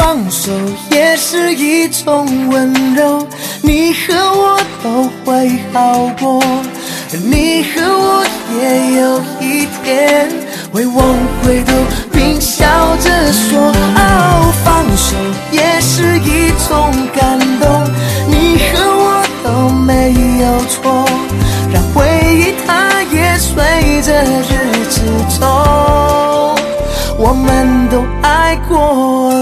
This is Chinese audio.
放手也是一种温柔，你和我都会好过，你和我也有一天会往回头并笑着说，哦，放手也是一种感动，你和我都没有错，让回忆它也随着日子走，我们都爱过。